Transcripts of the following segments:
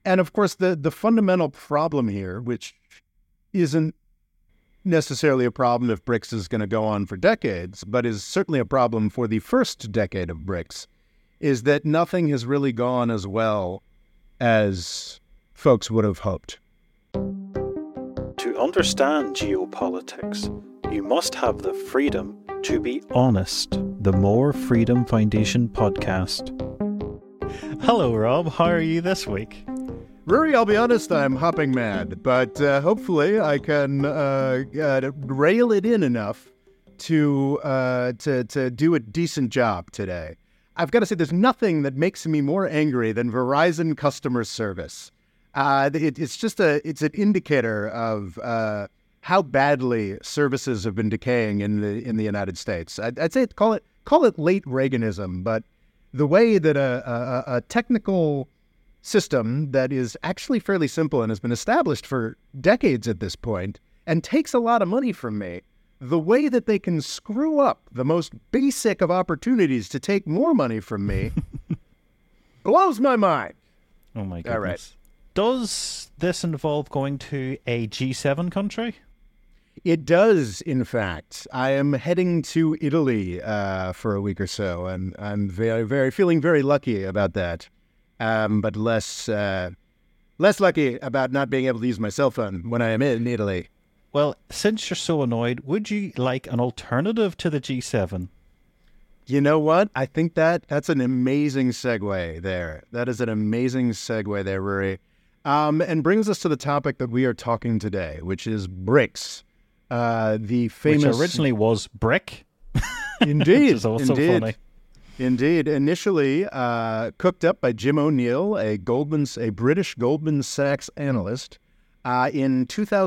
And of course, the fundamental problem here, which isn't necessarily a problem if BRICS is going to go on for decades, but is certainly a problem for the first decade of BRICS, is that nothing has really gone as well as folks would have hoped. To understand geopolitics, you must have the freedom to be honest. The More Freedom Foundation podcast. Hello, Rob. How are you this week? Rory, I'll be honest, I'm hopping mad, but hopefully I can rail it in enough to do a decent job today. I've got to say, there's nothing that makes me more angry than Verizon customer service. It's an indicator of how badly services have been decaying in the United States. I'd say call it late Reaganism, but the way that a technical system that is actually fairly simple and has been established for decades at this point and takes a lot of money from me, the way that they can screw up the most basic of opportunities to take more money from me blows my mind. Oh my goodness. All right. Does this involve going to a G7 country? It does, in fact. I am heading to Italy for a week or so, and I'm feeling very lucky about that. But less lucky about not being able to use my cell phone when I am in Italy. Well, since you're so annoyed, would you like an alternative to the G7? You know what? I think that's an amazing segue there. That is an amazing segue there, Rory. And brings us to the topic that we are talking today, which is BRICS. The famous... Which originally was BRIC. Indeed. Which is also funny. Indeed. Initially cooked up by Jim O'Neill, a British Goldman Sachs analyst. In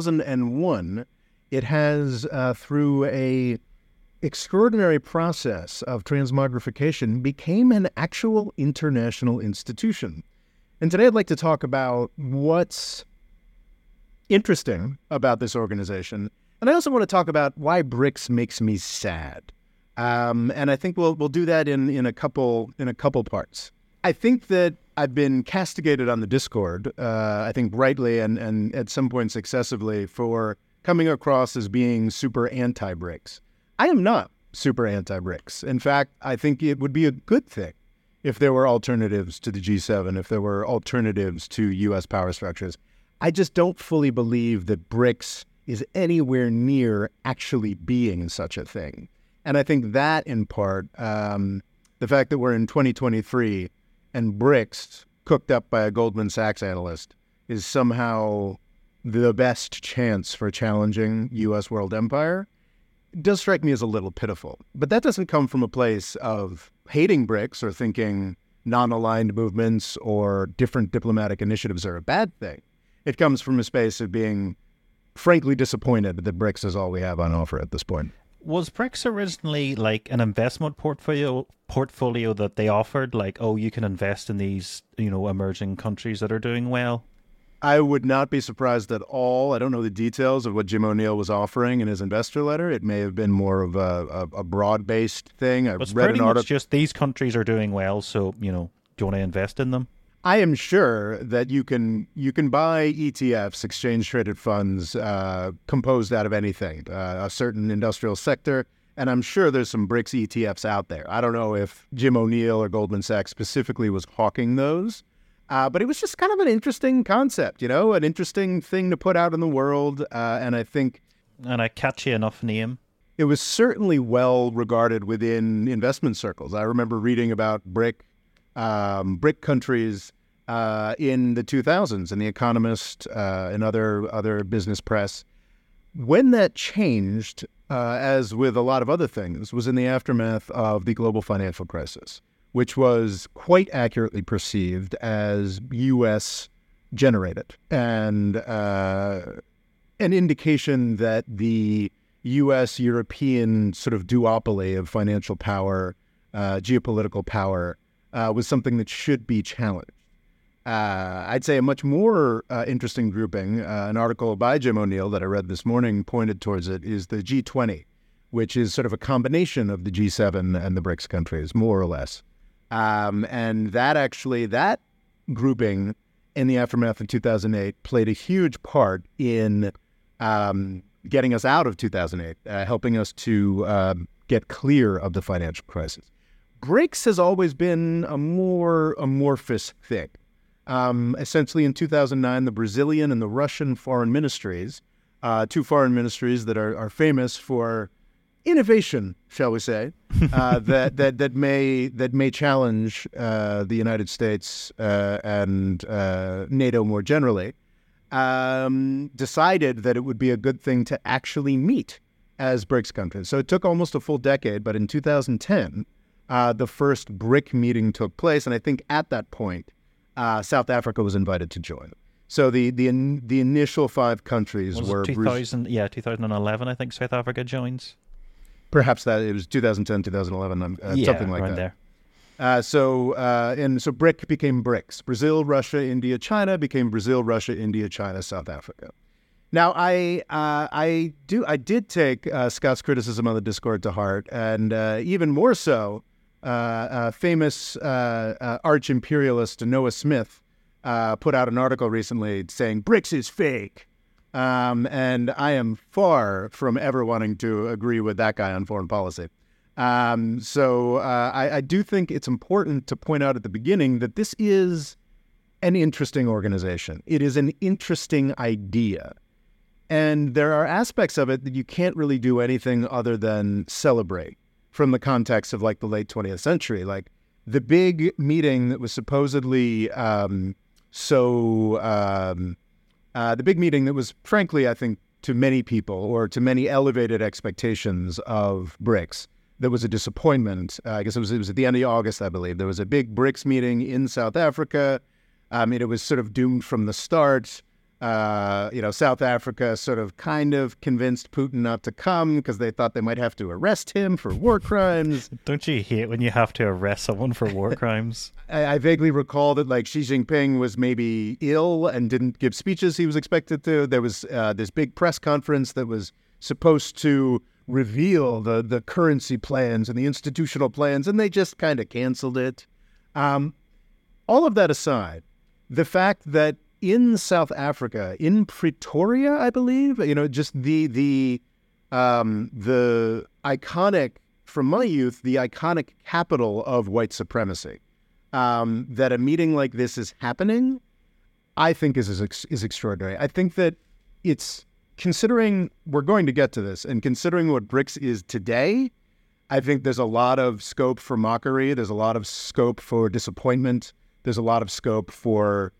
2001, it has, through a extraordinary process of transmogrification, became an actual international institution. And today I'd like to talk about what's interesting about this organization. And I also want to talk about why BRICS makes me sad. And I think we'll do that in a couple parts. I think that I've been castigated on the Discord, I think rightly and at some points excessively, for coming across as being super anti-BRICS. I am not super anti-BRICS. In fact, I think it would be a good thing if there were alternatives to the G7, if there were alternatives to U.S. power structures. I just don't fully believe that BRICS is anywhere near actually being such a thing. And I think that, in part, the fact that we're in 2023 and BRICS, cooked up by a Goldman Sachs analyst, is somehow the best chance for challenging U.S. world empire, does strike me as a little pitiful. But that doesn't come from a place of hating BRICS or thinking non-aligned movements or different diplomatic initiatives are a bad thing. It comes from a space of being frankly disappointed that BRICS is all we have on offer at this point. Was BRICS originally like an investment portfolio that they offered? Like, oh, you can invest in these, emerging countries that are doing well? I would not be surprised at all. I don't know the details of what Jim O'Neill was offering in his investor letter. It may have been more of a broad-based thing. It's pretty much just these countries are doing well, so, do you want to invest in them? I am sure that you can buy ETFs, exchange-traded funds, composed out of anything, a certain industrial sector, and I'm sure there's some BRICS ETFs out there. I don't know if Jim O'Neill or Goldman Sachs specifically was hawking those, but it was just kind of an interesting concept, an interesting thing to put out in the world, and I think... And a catchy enough name. It was certainly well regarded within investment circles. I remember reading about BRIC countries in the 2000s in The Economist and other business press. When that changed, as with a lot of other things, was in the aftermath of the global financial crisis, which was quite accurately perceived as U.S. generated and an indication that the U.S.-European sort of duopoly of financial power, geopolitical power, was something that should be challenged. I'd say a much more interesting grouping, an article by Jim O'Neill that I read this morning pointed towards it, is the G20, which is sort of a combination of the G7 and the BRICS countries, more or less. And that grouping in the aftermath of 2008 played a huge part in getting us out of 2008, helping us to get clear of the financial crisis. BRICS has always been a more amorphous thing. Essentially, in 2009, the Brazilian and the Russian foreign ministries, two foreign ministries that are famous for innovation, shall we say, that may challenge the United States and NATO more generally, decided that it would be a good thing to actually meet as BRICS countries. So it took almost a full decade, but in 2010, the first BRIC meeting took place, and I think at that point, South Africa was invited to join. So the initial 5 countries were 2011. I think South Africa joins. Perhaps that it was 2010, 2011, something like right that. There. So BRIC became BRICS. Brazil, Russia, India, China became Brazil, Russia, India, China, South Africa. Now, I did take Scott's criticism on the Discord to heart, and even more so, famous arch-imperialist Noah Smith put out an article recently saying BRICS is fake. And I am far from ever wanting to agree with that guy on foreign policy. So I do think it's important to point out at the beginning that this is an interesting organization. It is an interesting idea. And there are aspects of it that you can't really do anything other than celebrate from the context of like the late 20th century. Like the big meeting that was supposedly the big meeting that was, frankly, I think, to many people or to many elevated expectations of BRICS, that was a disappointment. I guess it was at the end of August, I believe. There was a big BRICS meeting in South Africa. It was sort of doomed from the start. South Africa sort of kind of convinced Putin not to come because they thought they might have to arrest him for war crimes. Don't you hate when you have to arrest someone for war crimes? I vaguely recall that like Xi Jinping was maybe ill and didn't give speeches he was expected to. There was this big press conference that was supposed to reveal the currency plans and the institutional plans, and they just kind of canceled it. All of that aside, the fact that in South Africa, in Pretoria, I believe, just the iconic, from my youth, the iconic capital of white supremacy, that a meeting like this is happening, I think is extraordinary. I think that it's, considering we're going to get to this, and considering what BRICS is today, I think there's a lot of scope for mockery. There's a lot of scope for disappointment. There's a lot of scope for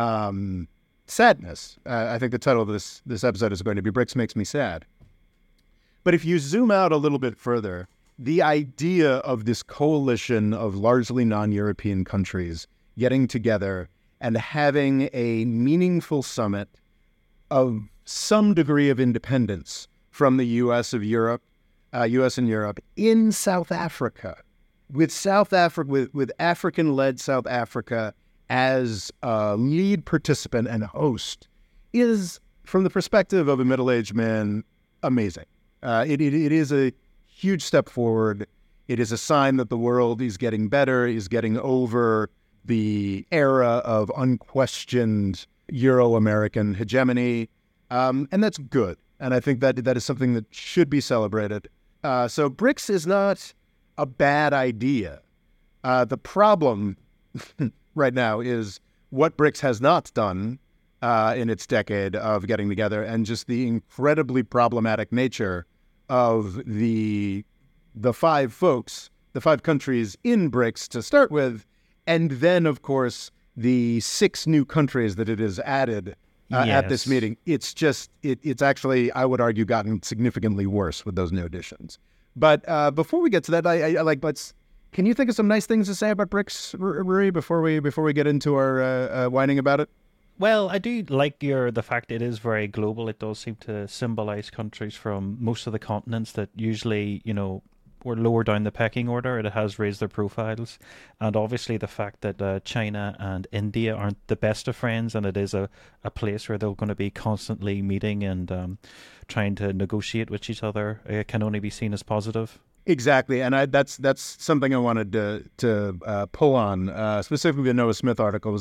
sadness. I think the title of this episode is going to be BRICS Makes Me Sad. But if you zoom out a little bit further, the idea of this coalition of largely non-European countries getting together and having a meaningful summit of some degree of independence from the U.S. and Europe in South Africa, with African-led South Africa as a lead participant and host, is, from the perspective of a middle-aged man, amazing. It is a huge step forward. It is a sign that the world is getting better, is getting over the era of unquestioned Euro-American hegemony, and that's good. And I think that is something that should be celebrated. So BRICS is not a bad idea. The problem right now is what BRICS has not done in its decade of getting together, and just the incredibly problematic nature of the 5 countries in BRICS to start with, and then, of course, the 6 new countries that it has added at this meeting. It's just, it's actually, I would argue, gotten significantly worse with those new additions. But before we get to that, can you think of some nice things to say about BRICS, Rui, before we get into our whining about it? Well, I do like the fact it is very global. It does seem to symbolize countries from most of the continents that usually, were lower down the pecking order. It has raised their profiles. And obviously the fact that China and India aren't the best of friends, and it is a place where they're going to be constantly meeting and trying to negotiate with each other, can only be seen as positive. Exactly, and that's something I wanted to pull on, specifically the Noah Smith article. Was like,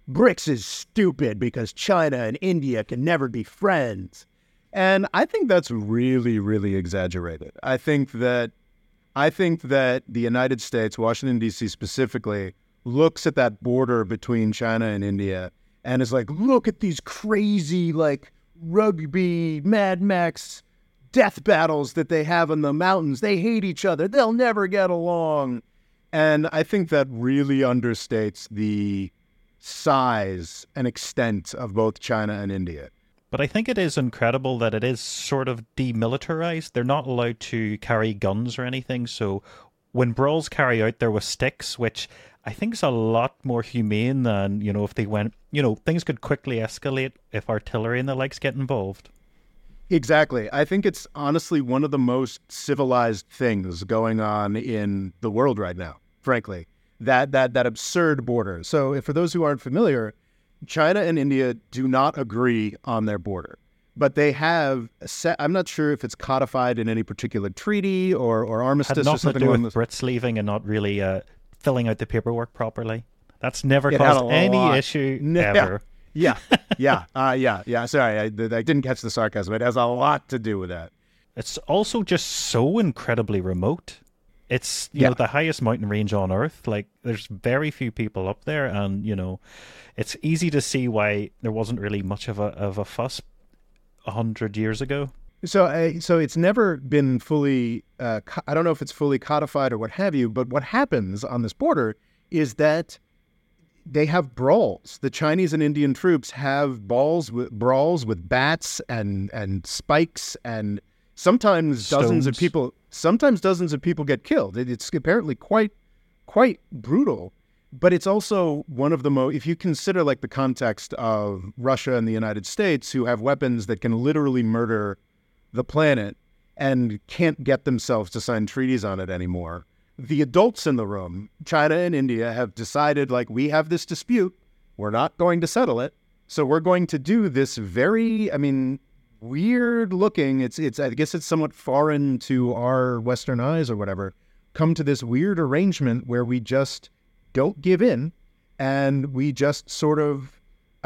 BRICS is stupid because China and India can never be friends. And I think that's really, really exaggerated. I think that the United States, Washington, D.C. specifically, looks at that border between China and India and is like, look at these crazy, like, rugby, Mad Max death battles that they have in the mountains. They hate each other. They'll never get along. And I think that really understates the size and extent of both China and India. But I think it is incredible that it is sort of demilitarized. They're not allowed to carry guns or anything. So when brawls carry out, there was sticks, which I think is a lot more humane than, if they went, things could quickly escalate if artillery and the likes get involved. Exactly. I think it's honestly one of the most civilized things going on in the world right now, frankly, that absurd border. So for those who aren't familiar, China and India do not agree on their border, but they have I'm not sure if it's codified in any particular treaty or armistice or something. Had nothing to do with Brits leaving and not really filling out the paperwork properly. That's never caused any issue ever. Yeah. Sorry, I didn't catch the sarcasm. It has a lot to do with that. It's also just so incredibly remote. It's the highest mountain range on Earth. Like, there's very few people up there, and it's easy to see why there wasn't really much of a fuss 100 years ago. So it's never been fully. I don't know if it's fully codified or what have you. But what happens on this border is that they have brawls. The Chinese and Indian troops have brawls with bats and spikes, and sometimes dozens of people. Sometimes dozens of people get killed. It's apparently quite brutal. But it's also one of the most, if you consider like the context of Russia and the United States, who have weapons that can literally murder the planet and can't get themselves to sign treaties on it anymore. The adults in the room, China and India, have decided, like, we have this dispute. We're not going to settle it. So we're going to do this very, weird looking. It's I guess it's somewhat foreign to our Western eyes or whatever. Come to this weird arrangement where we just don't give in, and we just sort of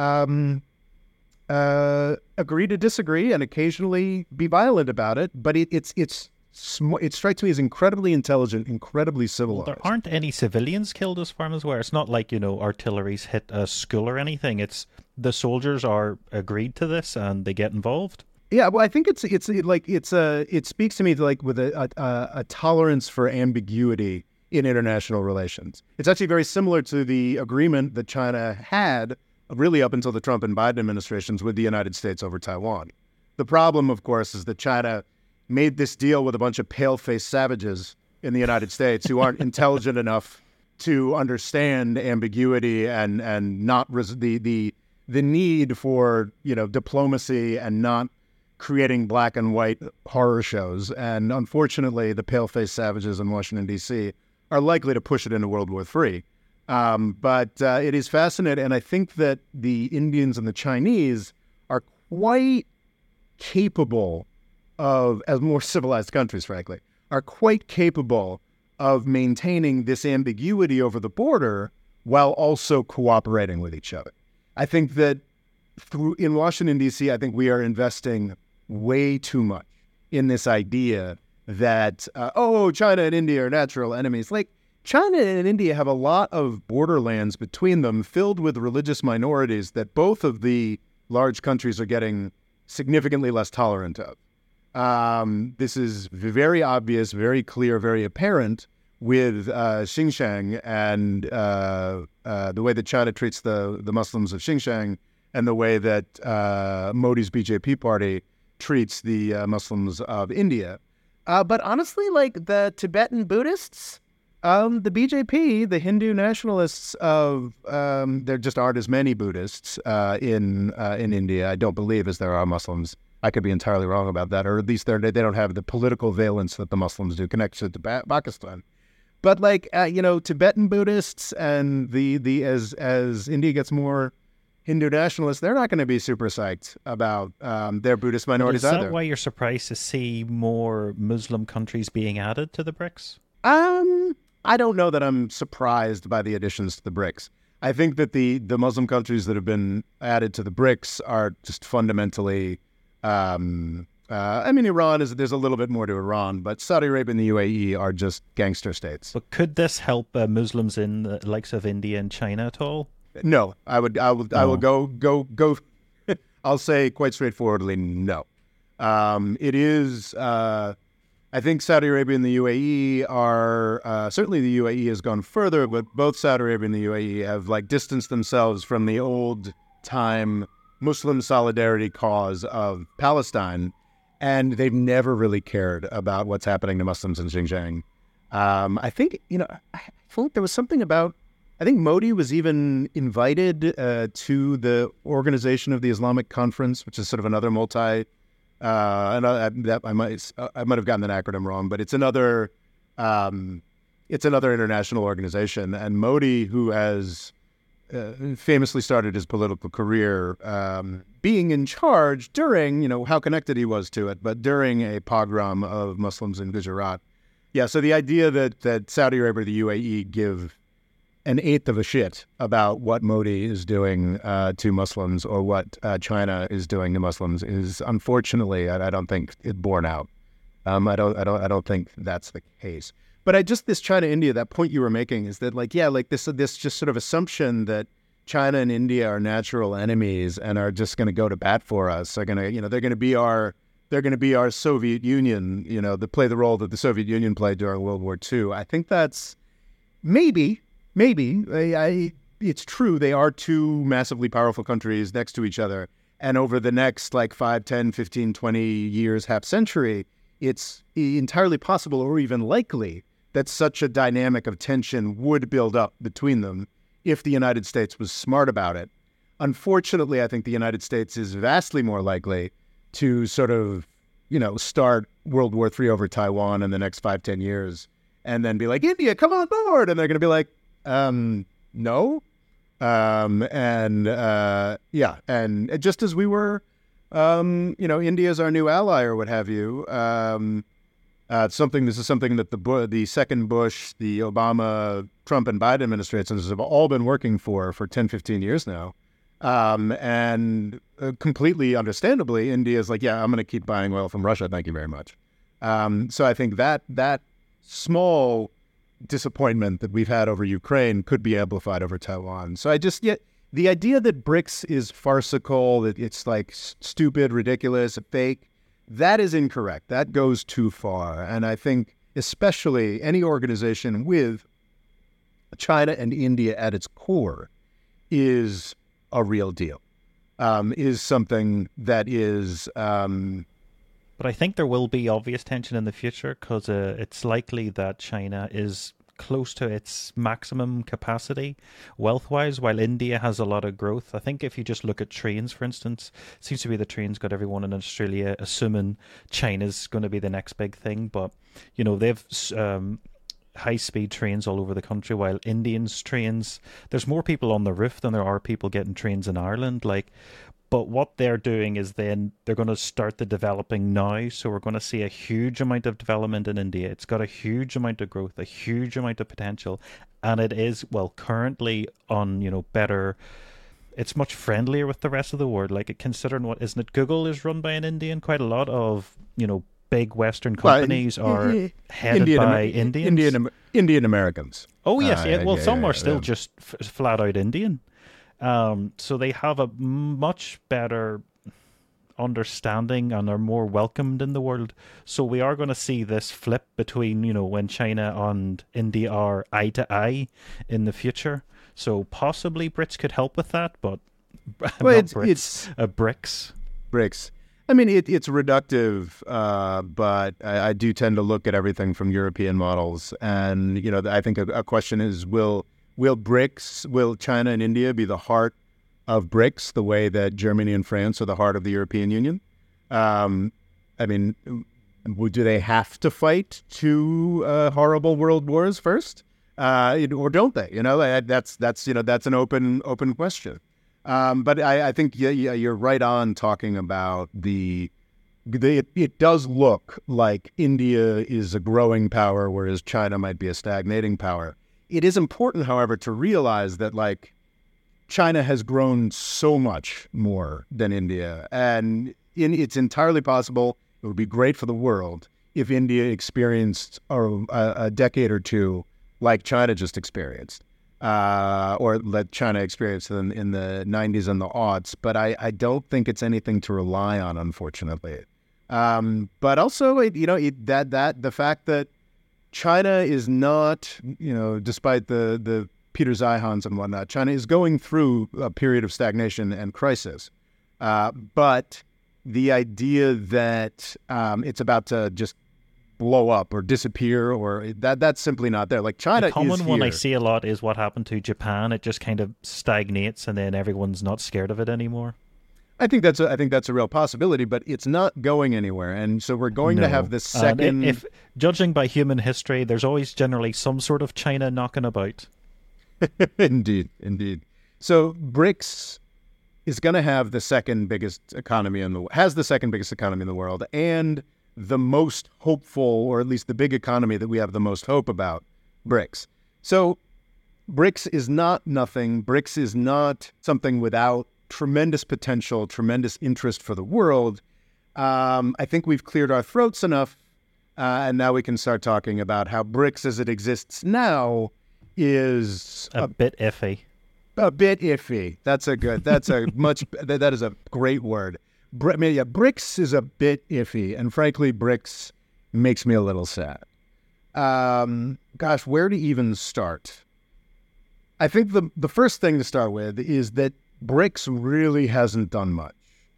agree to disagree and occasionally be violent about it. But it strikes me as incredibly intelligent, incredibly civilized. Well, there aren't any civilians killed as far as where it's not like artillery's hit a school or anything. It's the soldiers are agreed to this and they get involved. Yeah, well, I think it speaks to me like with a tolerance for ambiguity in international relations. It's actually very similar to the agreement that China had really up until the Trump and Biden administrations with the United States over Taiwan. The problem, of course, is that China made this deal with a bunch of pale-faced savages in the United States who aren't intelligent enough to understand ambiguity and not the need for diplomacy and not creating black and white horror shows. And unfortunately, the pale-faced savages in Washington, D.C. are likely to push it into World War III. But it is fascinating. And I think that the Indians and the Chinese are quite capable of, as more civilized countries, frankly, are quite capable of maintaining this ambiguity over the border while also cooperating with each other. I think that in Washington, D.C., I think we are investing way too much in this idea that, China and India are natural enemies. Like, China and India have a lot of borderlands between them filled with religious minorities that both of the large countries are getting significantly less tolerant of. This is very obvious, very clear, very apparent with Xinjiang and the way that China treats the Muslims of Xinjiang and the way that Modi's BJP party treats the Muslims of India. But honestly, like the Tibetan Buddhists, the BJP, the Hindu nationalists there just aren't as many Buddhists in India. I don't believe as there are Muslims. I could be entirely wrong about that, or at least they don't have the political valence that the Muslims do connected to Pakistan. But Tibetan Buddhists and as India gets more Hindu nationalists, they're not going to be super psyched about their Buddhist minorities either. Is that why you're surprised to see more Muslim countries being added to the BRICS? I don't know that I'm surprised by the additions to the BRICS. I think that the Muslim countries that have been added to the BRICS are just fundamentally. I mean, there's a little bit more to Iran, but Saudi Arabia and the UAE are just gangster states. But could this help Muslims in the likes of India and China at all? No, I will go. I'll say quite straightforwardly, no. It is. I think Saudi Arabia and the UAE are certainly the UAE has gone further, but both Saudi Arabia and the UAE have like distanced themselves from the old time Muslim solidarity cause of Palestine, and they've never really cared about what's happening to Muslims in Xinjiang. I think I thought there was something about. I think Modi was even invited to the Organization of the Islamic Conference, which is sort of another multi. And I might have gotten that acronym wrong, but it's another international organization. And Modi, who has famously started his political career being in charge during, how connected he was to it, but during a pogrom of Muslims in Gujarat. Yeah, so the idea that Saudi Arabia or the UAE give an eighth of a shit about what Modi is doing to Muslims or what China is doing to Muslims is unfortunately, I don't think it borne out. I don't think that's the case. But this China-India, that point you were making is that this just sort of assumption that China and India are natural enemies and are just going to go to bat for us. They're going to be our Soviet Union. To play the role that the Soviet Union played during World War II. I think that's maybe. It's true. They are two massively powerful countries next to each other. And over the next 5, 10, 15, 20 years, half century, it's entirely possible or even likely that such a dynamic of tension would build up between them if the United States was smart about it. Unfortunately, I think the United States is vastly more likely to sort of, start World War III over Taiwan in the next 5, 10 years and then be like, India, come on board. And they're going to be like, no. And just as we were, India's our new ally or what have you. This is something that the second Bush, the Obama, Trump, and Biden administrations have all been working for 10, 15 years now. Completely understandably, India's like, yeah, I'm going to keep buying oil from Russia. Thank you very much. So I think that small disappointment that we've had over Ukraine could be amplified over Taiwan. So the idea that BRICS is farcical, that it's stupid, ridiculous, fake, that is incorrect. That goes too far. And I think especially any organization with China and India at its core is a real deal, is something that is... But I think there will be obvious tension in the future because it's likely that China is close to its maximum capacity wealth-wise, while India has a lot of growth. I think if you just look at trains, for instance, it seems to be the trains got everyone in Australia assuming China's going to be the next big thing. But, they've high-speed trains all over the country, while Indians' trains, there's more people on the roof than there are people getting trains in Ireland. But what they're doing is then they're going to start the developing now. So we're going to see a huge amount of development in India. It's got a huge amount of growth, a huge amount of potential. And it is, currently on, better... It's much friendlier with the rest of the world. Considering isn't it Google is run by an Indian? Quite a lot of, big Western companies are headed by Indians. Indian Americans. Oh, yes. Some are still just flat out Indian. So they have a much better understanding and are more welcomed in the world. So we are going to see this flip between, when China and India are eye to eye in the future. So possibly BRICS could help with that, but BRICS. BRICS. I mean, it's reductive, but I do tend to look at everything from European models. And, I think a question is, Will China and India be the heart of BRICS the way that Germany and France are the heart of the European Union? Do they have to fight two horrible world wars first, or don't they? That's an open question. But I think you're right on talking about it does look like India is a growing power, whereas China might be a stagnating power. It is important, however, to realize that China has grown so much more than India, and it's entirely possible. It would be great for the world if India experienced a decade or two like China just experienced, or let China experience in the 90s and the aughts. But I don't think it's anything to rely on, unfortunately. But also, the fact that China is not, despite the Peter Zeihan's and whatnot, China is going through a period of stagnation and crisis. But the idea that it's about to just blow up or disappear, or that's simply not there. Like, China is here. The common one I see a lot is what happened to Japan. It just kind of stagnates, and then everyone's not scared of it anymore. I think that's a real possibility, but it's not going anywhere, and so we're going to have this second. If judging by human history, there's always generally some sort of China knocking about. Indeed. So BRICS is going to have the second biggest economy in the world, and the most hopeful, or at least the big economy that we have the most hope about, BRICS. So BRICS is not nothing. BRICS is not something without tremendous potential, tremendous interest for the world. I think we've cleared our throats enough, and now we can start talking about how BRICS as it exists now is a bit iffy. A bit iffy. That is a great word. BRICS is a bit iffy, and frankly, BRICS makes me a little sad. Gosh, where to even start? I think the first thing to start with is that BRICS really hasn't done much.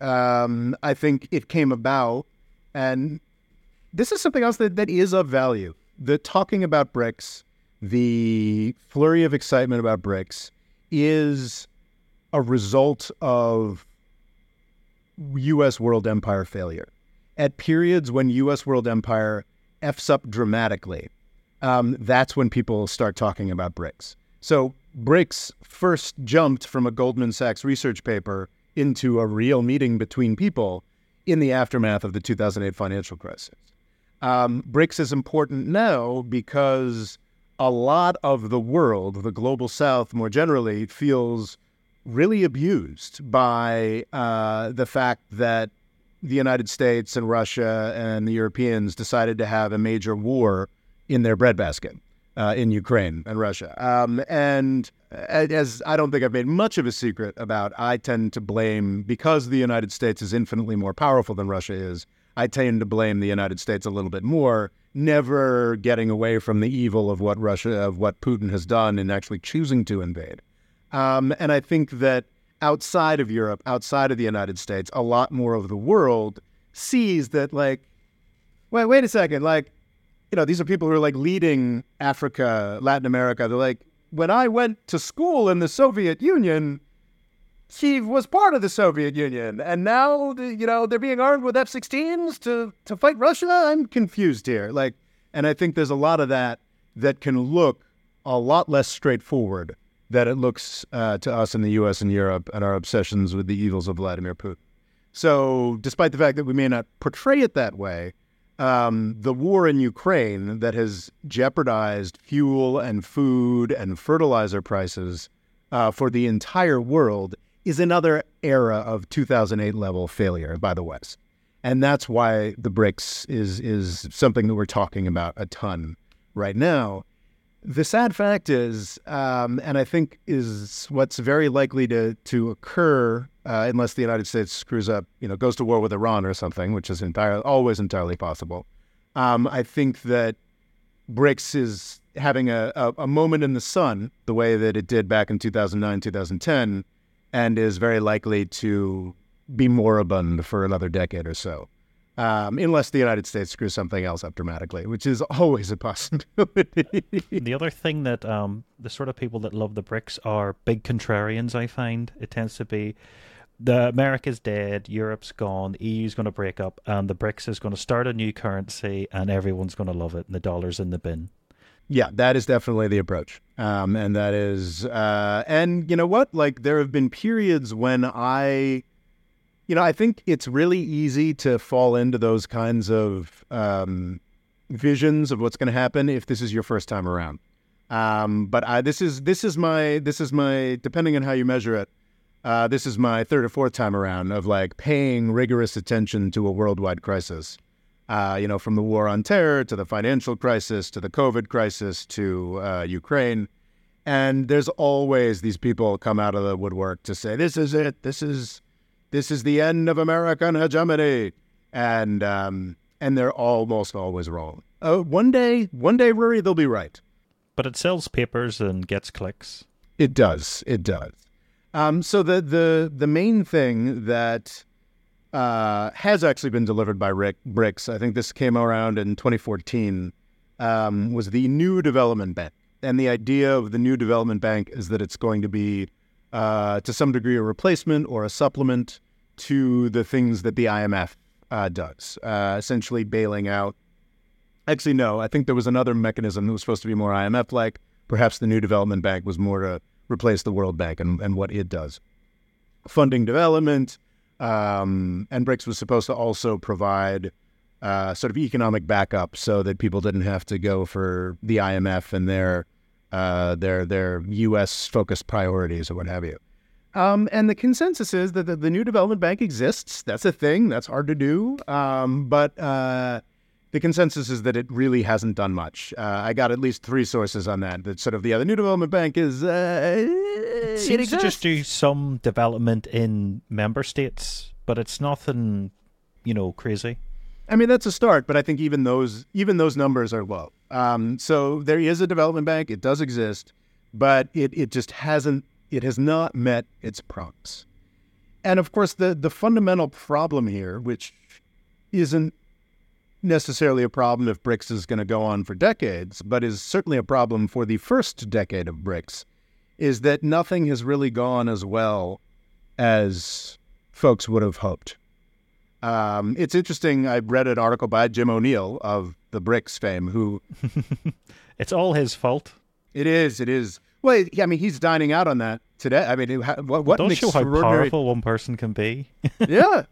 I think it came about, and this is something else that is of value. The talking about BRICS, the flurry of excitement about BRICS, is a result of U.S. world empire failure. At periods when U.S. world empire F's up dramatically, that's when people start talking about BRICS. So BRICS first jumped from a Goldman Sachs research paper into a real meeting between people in the aftermath of the 2008 financial crisis. BRICS is important now because a lot of the world, the global South more generally, feels really abused by the fact that the United States and Russia and the Europeans decided to have a major war in their breadbasket in Ukraine and Russia. And as I don't think I've made much of a secret about, I tend to blame, because the United States is infinitely more powerful than Russia is, I tend to blame the United States a little bit more, never getting away from the evil of what Putin has done in actually choosing to invade. And I think that outside of Europe, outside of the United States, a lot more of the world sees that, like, wait a second, like, these are people who are like leading Africa, Latin America. They're like, when I went to school in the Soviet Union, Kyiv was part of the Soviet Union, and now they're being armed with F-16s to fight Russia. I'm confused here. And I think there's a lot of that can look a lot less straightforward than it looks to us in the U.S. and Europe and our obsessions with the evils of Vladimir Putin. So, despite the fact that we may not portray it that way, the war in Ukraine that has jeopardized fuel and food and fertilizer prices for the entire world is another era of 2008 level failure by the West. And that's why the BRICS is something that we're talking about a ton right now. The sad fact is, and I think is what's very likely to occur unless the United States screws up, goes to war with Iran or something, which is always entirely possible. I think that BRICS is having a moment in the sun, the way that it did back in 2009, 2010, and is very likely to be moribund for another decade or so. Unless the United States screws something else up dramatically, which is always a possibility. The other thing that the sort of people that love the BRICS are big contrarians, I find. It tends to be America's dead, Europe's gone, the EU's going to break up, and the BRICS is going to start a new currency, and everyone's going to love it, and the dollar's in the bin. Yeah, that is definitely the approach. And that is, and you know what? There have been periods when I think it's really easy to fall into those kinds of visions of what's going to happen if this is your first time around. But this is my depending on how you measure it, this is my third or fourth time around of like paying rigorous attention to a worldwide crisis. From the war on terror to the financial crisis to the COVID crisis to Ukraine. And there's always these people come out of the woodwork to say, this is it. This is the end of American hegemony. And they're almost always wrong. One day, Rory, they'll be right. But it sells papers and gets clicks. It does. So the main thing that has actually been delivered by BRICS, I think this came around in 2014, was the New Development Bank. And the idea of the New Development Bank is that it's going to be, to some degree, a replacement or a supplement to the things that the IMF does, essentially bailing out. Actually, no, I think there was another mechanism that was supposed to be more IMF-like. Perhaps the New Development Bank was more to replace the World Bank and what it does. Funding development, and BRICS was supposed to also provide sort of economic backup so that people didn't have to go for the IMF and their U.S.-focused priorities or what have you. And the consensus is that the New Development Bank exists. That's a thing. That's hard to do. But the consensus is that it really hasn't done much. I got at least 3 sources on that. That sort of the New Development Bank is it seems to just do some development in member states, but it's nothing, crazy. I mean, that's a start, but I think even those numbers are low. So there is a development bank. It does exist, but it just hasn't. It has not met its promise. And of course, the fundamental problem here, which isn't necessarily a problem if BRICS is going to go on for decades, but is certainly a problem for the first decade of BRICS, is that nothing has really gone as well as folks would have hoped. It's interesting. I read an article by Jim O'Neill of the BRICS fame, who... It's all his fault. It is. Well, I mean, he's dining out on that today. I mean, what don't an show how powerful one person can be. Yeah.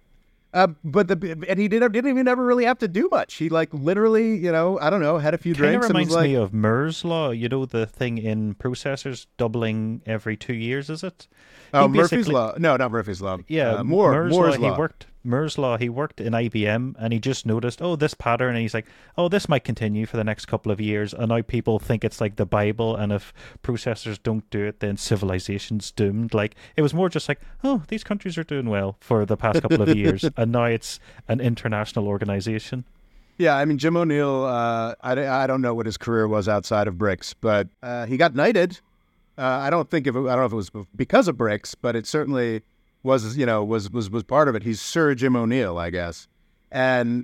And he didn't even ever really have to do much. He literally, I don't know, had a few drinks. Kind of reminds me of Moore's Law, the thing in processors doubling every 2 years, is it? Murphy's Law. No, not Murphy's Law. Yeah, Moore's Law. Moore's Law, he worked in IBM and he just noticed, this pattern, and he's like, this might continue for the next couple of years, and now people think it's like the Bible, and if processors don't do it, then civilization's doomed. It was more just like, these countries are doing well for the past couple of years, and now it's an international organization. Yeah, I mean, Jim O'Neill, I don't know what his career was outside of BRICS, but he got knighted. I don't know if it was because of BRICS, but it certainly was part of it. He's Sir Jim O'Neill, I guess. And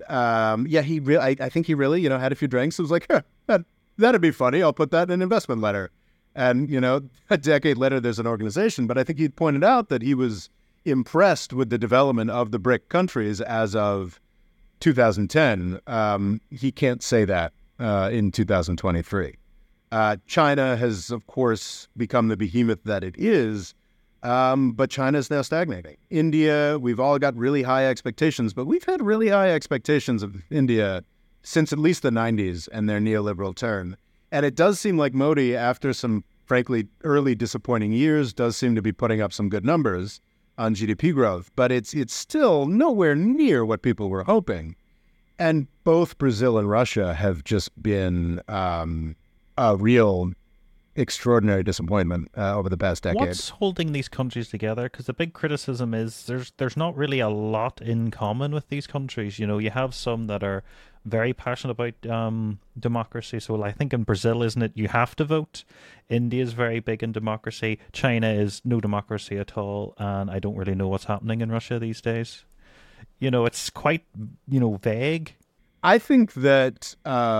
I think he really, had a few drinks. It was like, that'd be funny. I'll put that in an investment letter. And, a decade later, there's an organization. But I think he pointed out that he was impressed with the development of the BRIC countries as of 2010. He can't say that in 2023. China has, of course, become the behemoth that it is, but China is now stagnating. India, we've all got really high expectations, but we've had really high expectations of India since at least the 90s and their neoliberal turn. And it does seem like Modi, after some, frankly, early disappointing years, does seem to be putting up some good numbers on GDP growth, but it's still nowhere near what people were hoping. And both Brazil and Russia have just been a real extraordinary disappointment over the past decade. What's holding these countries together? Because the big criticism is there's not really a lot in common with these countries. You have some that are very passionate about democracy. So I think in Brazil, isn't it, you have to vote? India is very big in democracy. China is no democracy at all. And I don't really know what's happening in Russia these days. It's quite, vague. I think that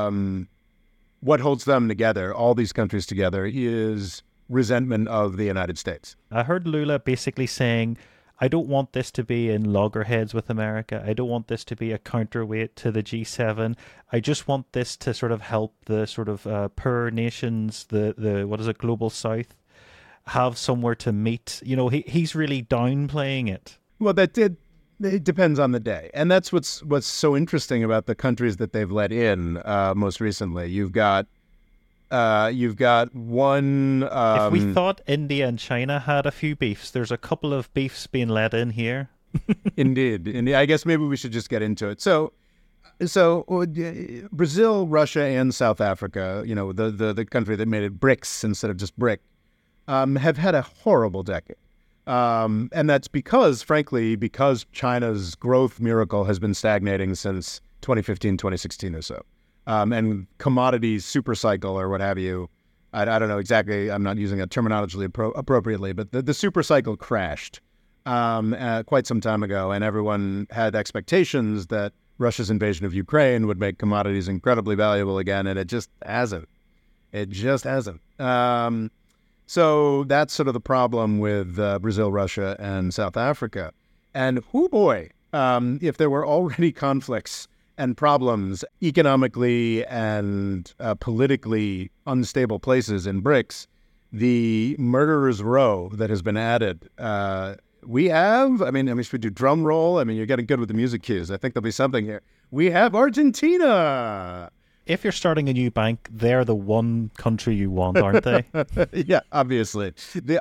what holds them together, all these countries together, is resentment of the United States. I heard Lula basically saying, I don't want this to be in loggerheads with America. I don't want this to be a counterweight to the G7. I just want this to sort of help the sort of poor nations, the Global South, have somewhere to meet. He's really downplaying it. Well, it depends on the day. And that's what's so interesting about the countries that they've let in most recently. You've got You've got one. If we thought India and China had a few beefs, there's a couple of beefs being let in here. Indeed. I guess maybe we should just get into it. So Brazil, Russia, and South Africa, the country that made it BRICS instead of just BRIC, have had a horrible decade. And that's because China's growth miracle has been stagnating since 2015, 2016 or so. And commodities super cycle or what have you, I don't know exactly, I'm not using a terminology appropriately, but the super cycle crashed quite some time ago, and everyone had expectations that Russia's invasion of Ukraine would make commodities incredibly valuable again, and it just hasn't. So that's sort of the problem with Brazil, Russia, and South Africa. And if there were already conflicts and problems economically and politically unstable places in BRICS, the murderer's row that has been added, should we do drum roll? You're getting good with the music cues. I think there'll be something here. We have Argentina. If you're starting a new bank, they're the one country you want, aren't they? Yeah, obviously. The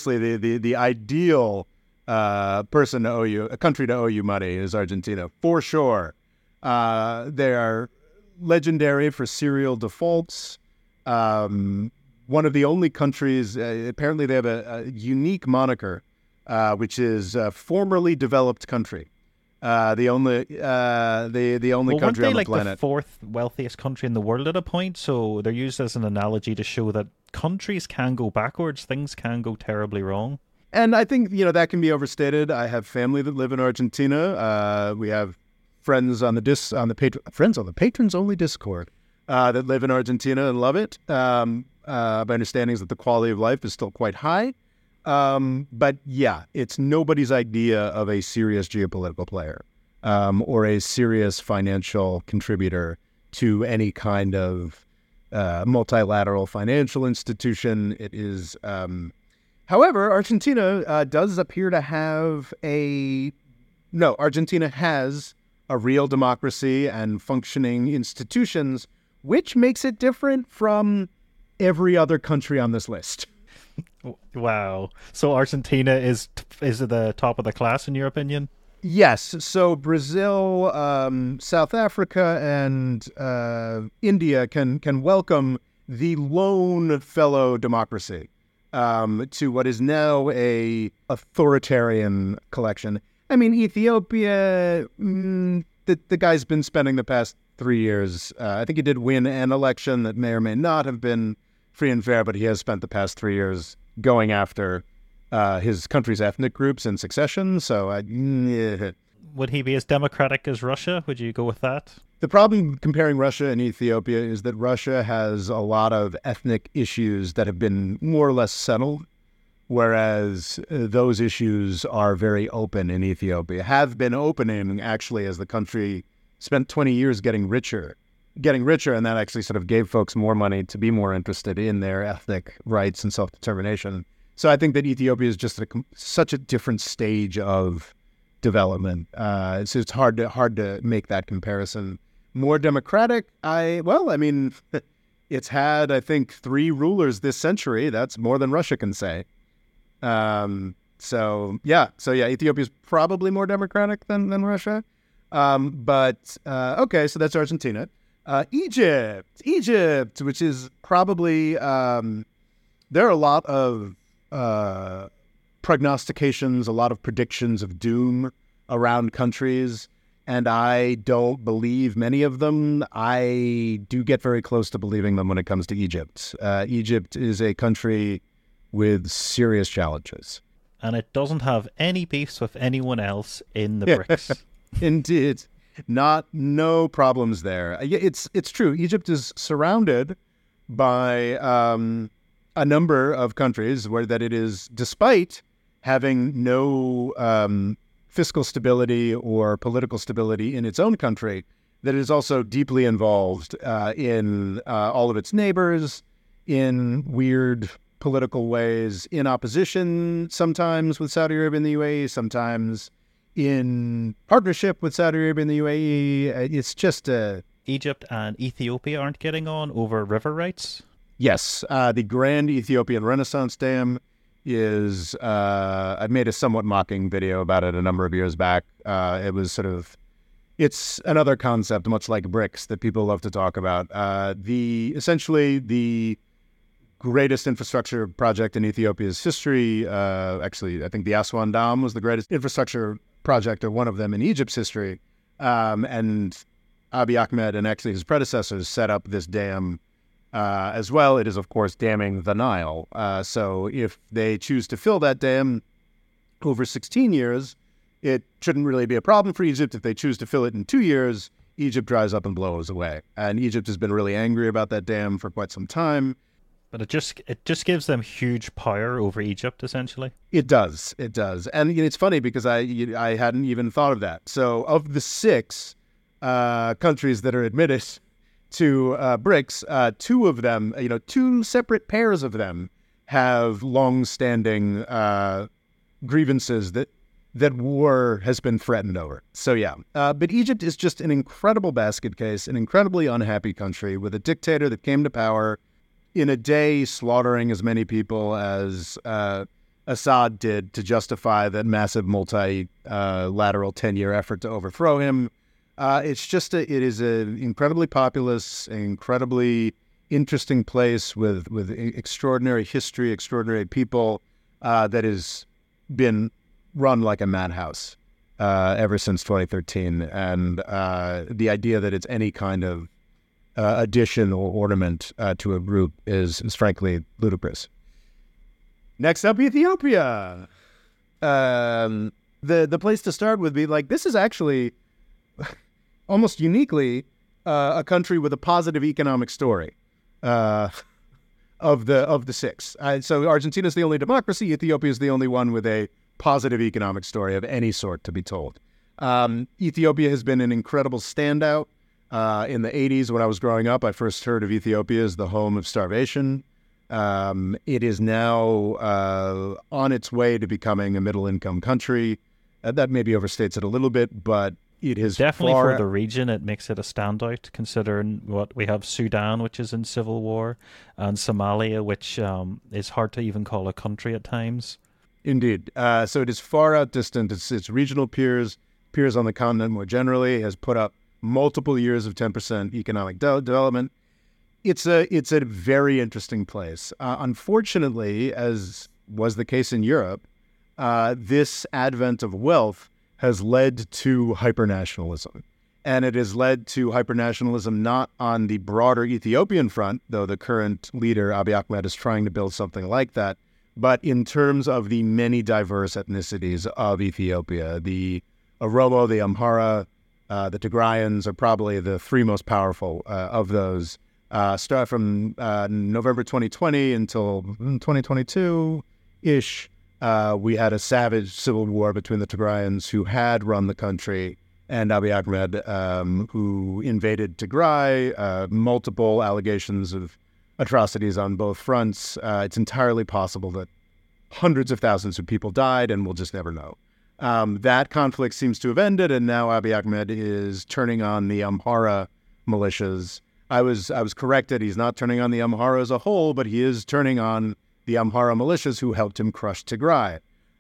ideal person to owe you, a country to owe you money is Argentina, for sure. They are legendary for serial defaults. One of the only countries, apparently they have a unique moniker, which is formerly developed country. The only country on the planet. Like the fourth wealthiest country in the world at a point? So they're used as an analogy to show that countries can go backwards, things can go terribly wrong. And I think that can be overstated. I have family that live in Argentina. We have friends on the patrons only Discord that live in Argentina and love it. My understanding is that the quality of life is still quite high. But yeah, it's nobody's idea of a serious geopolitical player or a serious financial contributor to any kind of multilateral financial institution. It is, however, Argentina does appear to have Argentina has a real democracy and functioning institutions, which makes it different from every other country on this list. Wow. So Argentina is at the top of the class, in your opinion? Yes. So Brazil, South Africa, and India can welcome the lone fellow democracy to what is now a authoritarian collection. Ethiopia, the guy's been spending the past 3 years. I think he did win an election that may or may not have been free and fair, but he has spent the past 3 years going after his country's ethnic groups in succession. So, would he be as democratic as Russia? Would you go with that? The problem comparing Russia and Ethiopia is that Russia has a lot of ethnic issues that have been more or less settled, whereas those issues are very open in Ethiopia, have been opening actually as the country spent 20 years getting richer, and that actually sort of gave folks more money to be more interested in their ethnic rights and self-determination. So I think that Ethiopia is just such a different stage of development. So it's hard to make that comparison. More democratic, it's had, I think, 3 rulers this century. That's more than Russia can say. So Ethiopia is probably more democratic than Russia. Okay, so that's Argentina. Egypt, which is probably, there are a lot of prognostications, a lot of predictions of doom around countries, and I don't believe many of them. I do get very close to believing them when it comes to Egypt. Egypt is a country with serious challenges. And it doesn't have any beefs with anyone else in the BRICS. Indeed. No problems there. It's true. Egypt is surrounded by a number of countries that it is, despite having no fiscal stability or political stability in its own country, that it is also deeply involved in all of its neighbors, in weird political ways, in opposition sometimes with Saudi Arabia and the UAE, sometimes in partnership with Saudi Arabia and the UAE. It's just Egypt and Ethiopia aren't getting on over river rights? Yes, the Grand Ethiopian Renaissance Dam is, I made a somewhat mocking video about it a number of years back. It was sort of, it's another concept, much like BRICS, that people love to talk about. Essentially the greatest infrastructure project in Ethiopia's history. Actually, I think the Aswan Dam was the greatest infrastructure project, or one of them, in Egypt's history. And Abiy Ahmed and actually his predecessors set up this dam as well. It is, of course, damming the Nile. So if they choose to fill that dam over 16 years, it shouldn't really be a problem for Egypt. If they choose to fill it in 2 years, Egypt dries up and blows away. And Egypt has been really angry about that dam for quite some time. But it just gives them huge power over Egypt, essentially. It does. And it's funny because I hadn't even thought of that. So of the 6 countries that are admitted to BRICS, 2 of them, 2 separate pairs of them have long-standing grievances that war has been threatened over. So yeah, but Egypt is just an incredible basket case, an incredibly unhappy country with a dictator that came to power in a day, slaughtering as many people as Assad did to justify that massive multilateral 10-year effort to overthrow him. It is an incredibly populous, incredibly interesting place with extraordinary history, extraordinary people that has been run like a madhouse ever since 2013. And the idea that it's any kind of addition or ornament to a group is frankly ludicrous. Next up, Ethiopia. The place to start would be this is actually almost uniquely a country with a positive economic story of the 6. So Argentina is the only democracy. Ethiopia is the only one with a positive economic story of any sort to be told. Ethiopia has been an incredible standout. In the 80s, when I was growing up, I first heard of Ethiopia as the home of starvation. It is now on its way to becoming a middle-income country. That maybe overstates it a little bit, but it is definitely for the region. It makes it a standout, considering what we have: Sudan, which is in civil war, and Somalia, which is hard to even call a country at times. Indeed. So it is far outdistant its regional peers on the continent more generally. Has put up multiple years of 10% economic development. It's a very interesting place. Unfortunately, as was the case in Europe, this advent of wealth has led to hypernationalism. And it has led to hypernationalism not on the broader Ethiopian front, though the current leader, Abiy Ahmed, is trying to build something like that, but in terms of the many diverse ethnicities of Ethiopia. The Oromo, the Amhara, the Tigrayans are probably the 3 most powerful of those. Start from November 2020 until 2022-ish. We had a savage civil war between the Tigrayans, who had run the country, and Abiy Ahmed, who invaded Tigray. Multiple allegations of atrocities on both fronts. It's entirely possible that hundreds of thousands of people died, and we'll just never know. That conflict seems to have ended, and now Abiy Ahmed is turning on the Amhara militias. I was corrected. He's not turning on the Amhara as a whole, but he is turning on the Amhara militias who helped him crush Tigray.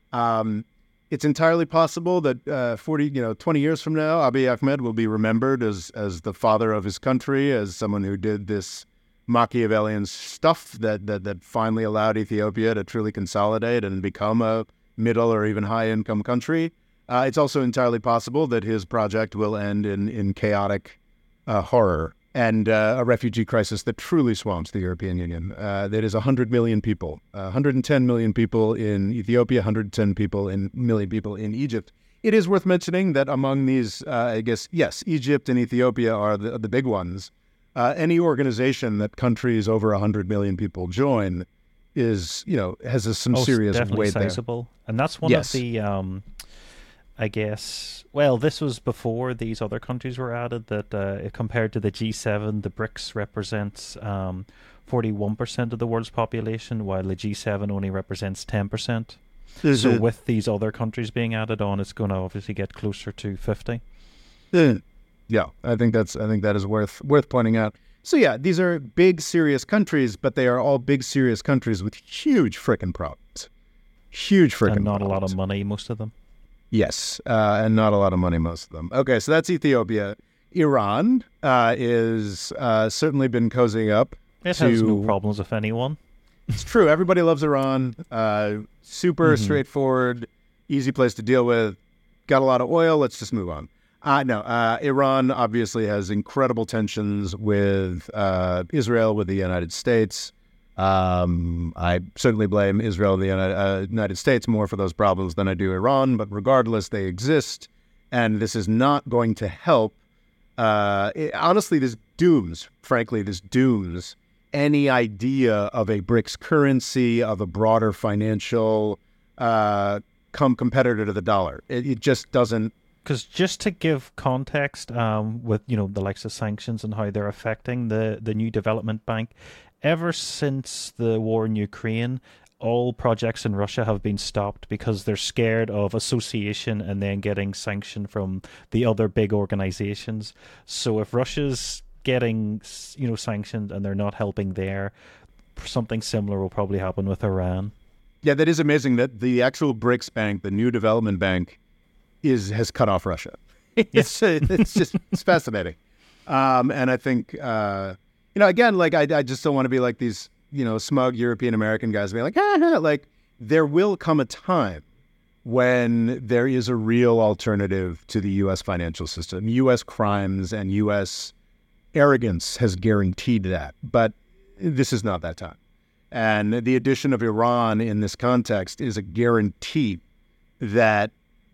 It's entirely possible that 20 years from now, Abiy Ahmed will be remembered as the father of his country, as someone who did this Machiavellian stuff that finally allowed Ethiopia to truly consolidate and become a middle or even high-income country. It's also entirely possible that his project will end in chaotic horror and a refugee crisis that truly swamps the European Union. That is 100 million people, 110 million people in Ethiopia, 110 million people in Egypt. It is worth mentioning that among these, Egypt and Ethiopia are the big ones. Any organization that countries over 100 million people join has some serious weight sizable. There. And that's one of the, this was before these other countries were added, that compared to the G7, the BRICS represents 41% of the world's population, while the G7 only represents 10%. So with these other countries being added on, it's going to obviously get closer to 50. Yeah, I think that is worth pointing out. So yeah, these are big, serious countries, but they are all big, serious countries with huge frickin' problems. Huge frickin' problems. And not a lot of money, most of them. Yes, and not a lot of money, most of them. Okay, so that's Ethiopia. Iran is certainly been cozying up. It has no problems with anyone. It's true. Everybody loves Iran. Super straightforward, easy place to deal with. Got a lot of oil. Let's just move on. Iran obviously has incredible tensions with Israel, with the United States. I certainly blame Israel and the United States more for those problems than I do Iran, but regardless, they exist, and this is not going to help. Honestly, this dooms any idea of a BRICS currency, of a broader financial competitor to the dollar. It just doesn't. Because just to give context, with the likes of sanctions and how they're affecting the new development bank, ever since the war in Ukraine, all projects in Russia have been stopped because they're scared of association and then getting sanctioned from the other big organizations. So if Russia's getting sanctioned and they're not helping there, something similar will probably happen with Iran. Yeah, that is amazing that the actual BRICS bank, the new development bank, has cut off Russia. It's fascinating. And I think again, like I just don't want to be like these smug European American guys being like, like there will come a time when there is a real alternative to the U.S. financial system. U.S. crimes and U.S. arrogance has guaranteed that, but this is not that time. And the addition of Iran in this context is a guarantee that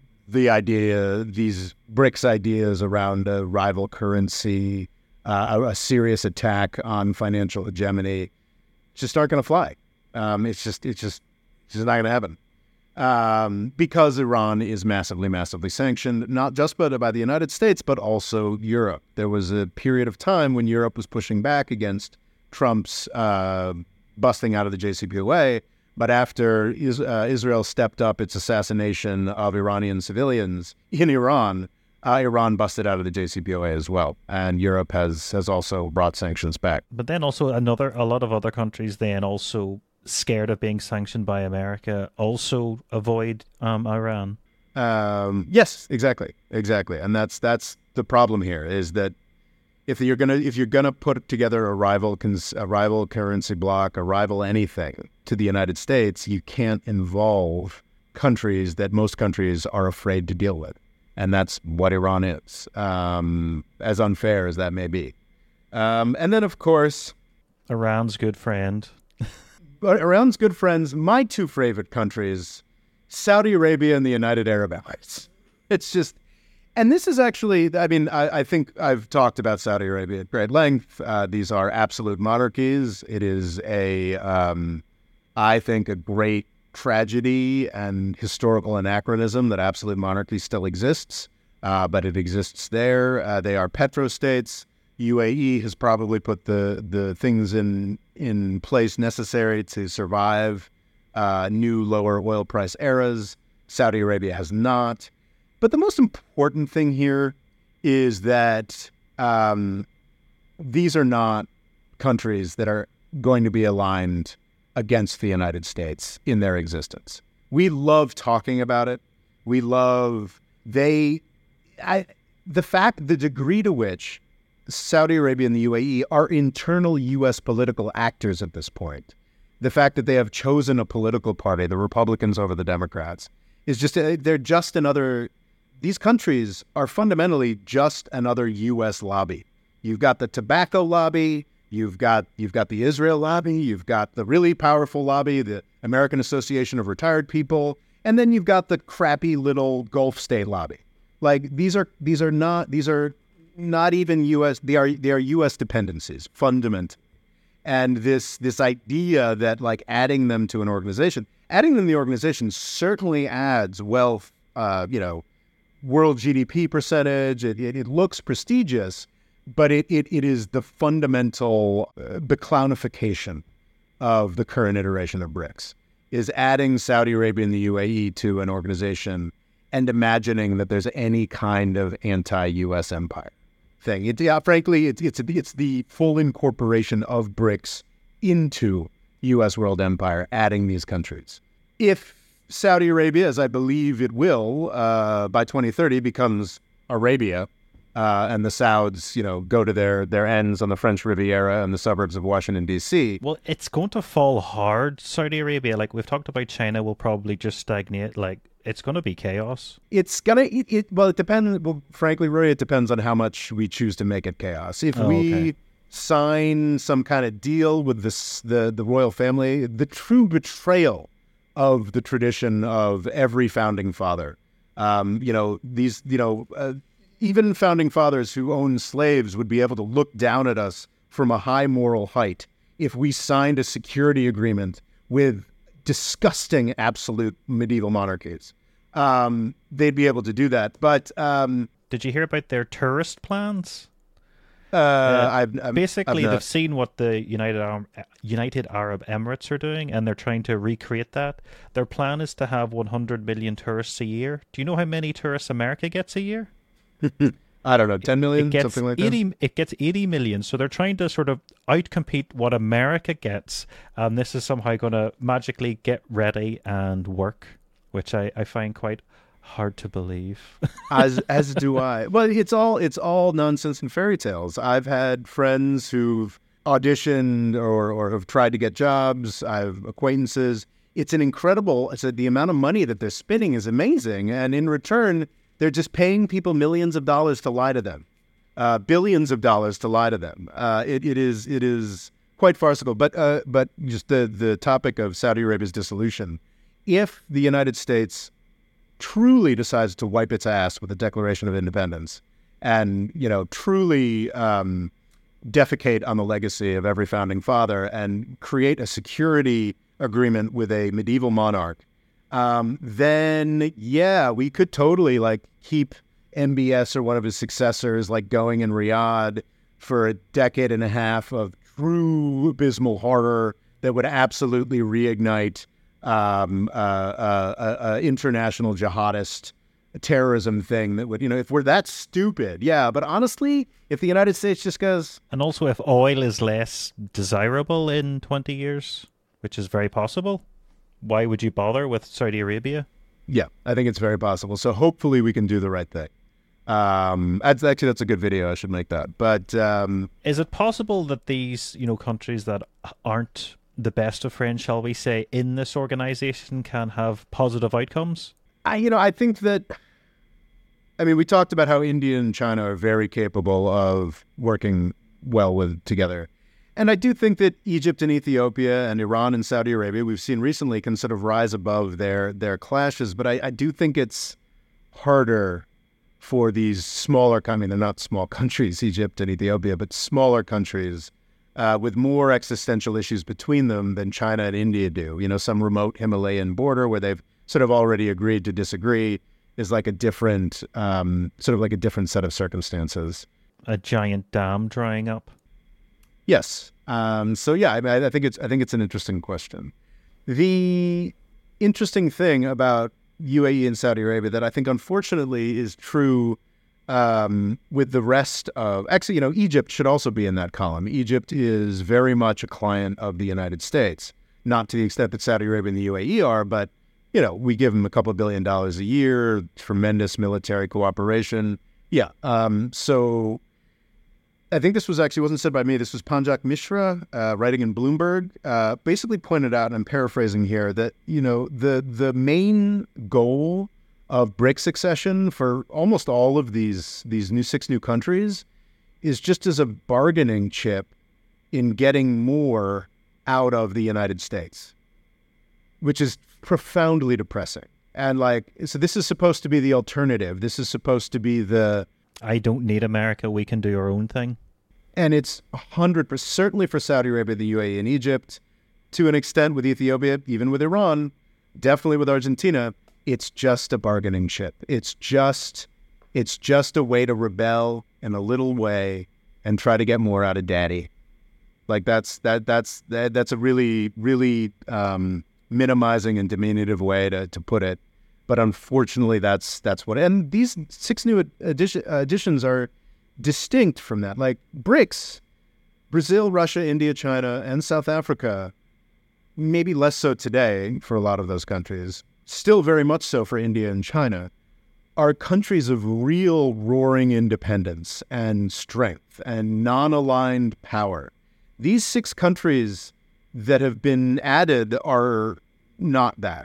these BRICS ideas around a rival currency, a serious attack on financial hegemony, just aren't going to fly. It's just not going to happen. Because Iran is massively, massively sanctioned, not just by the United States, but also Europe. There was a period of time when Europe was pushing back against Trump's busting out of the JCPOA, but after Israel stepped up its assassination of Iranian civilians in Iran, Iran busted out of the JCPOA as well, and Europe has also brought sanctions back. But then also a lot of other countries then also scared of being sanctioned by America also avoid Iran. Yes, exactly, and that's the problem here is that if you're gonna put together a rival currency bloc, a rival anything to the United States, you can't involve countries that most countries are afraid to deal with. And that's what Iran is, as unfair as that may be. And then, of course, Iran's good friend. Iran's good friends, my two favorite countries, Saudi Arabia and the United Arab Emirates. It's just, and this is actually, I think I've talked about Saudi Arabia at great length. These are absolute monarchies. It is I think, a great tragedy and historical anachronism that absolute monarchy still exists, but it exists there. They are petrostates. UAE has probably put the things in place necessary to survive new lower oil price eras. Saudi Arabia has not. But the most important thing here is that these are not countries that are going to be aligned against the United States in their existence. We love talking about it. We love the degree to which Saudi Arabia and the UAE are internal U.S. political actors at this point. The fact that they have chosen a political party, the Republicans over the Democrats, is just, they're just another, these countries are fundamentally just another U.S. lobby. You've got the tobacco lobby, you've got the Israel lobby, you've got the really powerful lobby, the American Association of Retired People, and then you've got the crappy little Gulf state lobby. Like these are not even U.S. They are U.S. dependencies, fundamentally. And this idea that like adding them to the organization certainly adds wealth, world GDP percentage. It looks prestigious, but it is the fundamental beclownification of the current iteration of BRICS, is adding Saudi Arabia and the UAE to an organization and imagining that there's any kind of anti-U.S. empire. thing. Frankly, it's the full incorporation of BRICS into U.S. world empire, adding these countries. If Saudi Arabia, as I believe it will, by 2030 becomes Arabia, and the Sauds, go to their ends on the French Riviera and the suburbs of Washington, D.C. Well, it's going to fall hard, Saudi Arabia. Like we've talked about, China will probably just stagnate. Like it's going to be chaos. It's going to, well, it depends. Well, frankly, Rory, it depends on how much we choose to make it chaos. If we sign some kind of deal with the royal family, the true betrayal of the tradition of every founding father. Even founding fathers who owned slaves would be able to look down at us from a high moral height if we signed a security agreement with disgusting absolute medieval monarchies. They'd be able to do that. But did you hear about their tourist plans? Basically, they've seen what the United Arab Emirates are doing, and they're trying to recreate that. Their plan is to have 100 million tourists a year. Do you know how many tourists America gets a year? I don't know, 10 million, something like that? It gets 80 million. So they're trying to sort of outcompete what America gets. And this is somehow going to magically get ready and work, which I find quite hard to believe. as do I. Well, it's all nonsense and fairy tales. I've had friends who've auditioned or have tried to get jobs. I have acquaintances. It's the amount of money that they're spending is amazing. And in return, they're just paying people millions of dollars to lie to them, billions of dollars to lie to them. It is quite farcical. But just the topic of Saudi Arabia's dissolution, if the United States truly decides to wipe its ass with a Declaration of Independence and truly defecate on the legacy of every founding father and create a security agreement with a medieval monarch, then we could totally keep MBS or one of his successors going in Riyadh for a decade and a half of true abysmal horror that would absolutely reignite international jihadist terrorism thing that would, if we're that stupid. Yeah, but honestly, if the United States just goes... And also if oil is less desirable in 20 years, which is very possible, why would you bother with Saudi Arabia? Yeah, I think it's very possible. So hopefully we can do the right thing. That's a good video. I should make that. But is it possible that these, countries that aren't the best of friends, shall we say, in this organization can have positive outcomes? I think that, we talked about how India and China are very capable of working well together. And I do think that Egypt and Ethiopia and Iran and Saudi Arabia, we've seen recently, can sort of rise above their clashes. But I do think it's harder for these smaller, they're not small countries, Egypt and Ethiopia, but smaller countries with more existential issues between them than China and India do. Some remote Himalayan border where they've sort of already agreed to disagree is like a different, a different set of circumstances. A giant dam drying up. Yes. I think it's an interesting question. The interesting thing about UAE and Saudi Arabia that I think unfortunately is true with the rest of... Actually, Egypt should also be in that column. Egypt is very much a client of the United States, not to the extent that Saudi Arabia and the UAE are, but, we give them a couple of $1 billion a year, tremendous military cooperation. Yeah. So I think this wasn't said by me. This was Panjak Mishra, writing in Bloomberg, basically pointed out, and I'm paraphrasing here, that, the main goal of BRICS accession for almost all of these six new countries is just as a bargaining chip in getting more out of the United States, which is profoundly depressing. And so this is supposed to be the alternative. This is supposed to be the... I don't need America. We can do our own thing. And it's 100%, certainly for Saudi Arabia, the UAE, and Egypt, to an extent with Ethiopia, even with Iran, definitely with Argentina. It's just a bargaining chip. It's just a way to rebel in a little way and try to get more out of daddy. That's a really, really minimizing and diminutive way to put it. But unfortunately, that's what. And these six new additions are distinct from that. Like BRICS, Brazil, Russia, India, China, and South Africa, maybe less so today for a lot of those countries, still very much so for India and China, are countries of real roaring independence and strength and non-aligned power. These 6 countries that have been added are not that